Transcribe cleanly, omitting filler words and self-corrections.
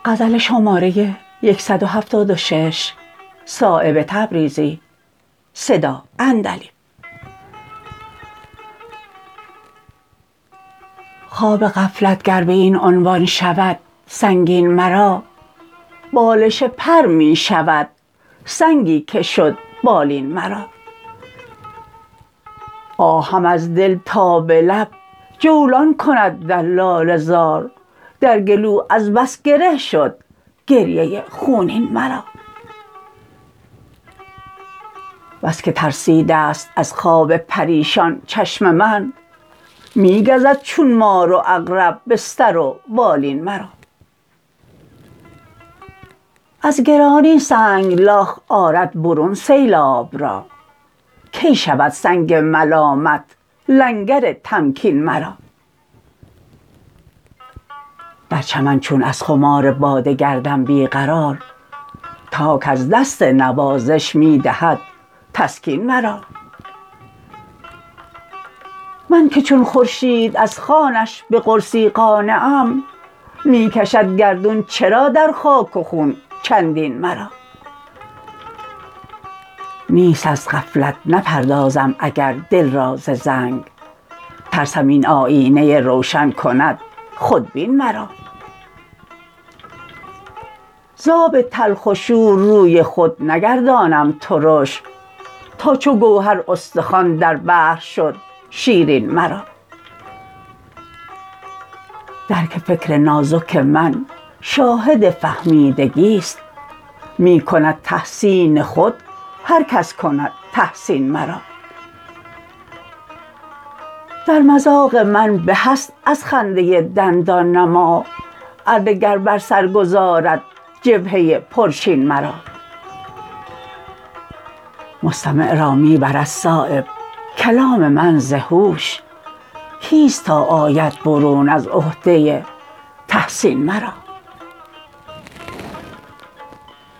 غزل شماره 176 صایب تبریزی صدا اندلی. خواب غفلت گر به این عنوان شود سنگین مرا، بالش پر می شود سنگی که شد بالین مرا. آهم از دل تا به لب جولان کند در لاله زار، در گلو از بس گره شد گریه خونین مرا. بس که ترسیده است از خواب پریشان چشم من، می گزد چون مار و عقرب بستر و بالین مرا. از گرانی سنگلاخ آرد برون سیلاب را، کی شود سنگ ملامت لنگر تمکین مرا. در چمن چون از خمار باده گردم بی قرار، تاک از دست نوازش می دهد تسکین مرا. من که چون خورشید از خوانش به قرصی قانعم، می کشد گردون چرا در خاک و خون چندین مرا. نیست از غفلت نپردازم اگر دل را ز زنگ، ترسم این آیینه روشن کند خودبین مرا. ز آب تلخ و شور روی خود نگردانم ترش، تا چو گوهر استخوان در بحر شد شیرین مرا. درک فکر نازک من شاهد فهمیدگی است، می کند تحسین خود هر کس کند تحسین مرا. در مذاق من به است از خنده دندان نما، اره گر بر سر گذارد جبهه پرچین مرا. مستمع را می برد صایب کلام من ز هوش، کیست تا آید برون از عهده تحسین مرا.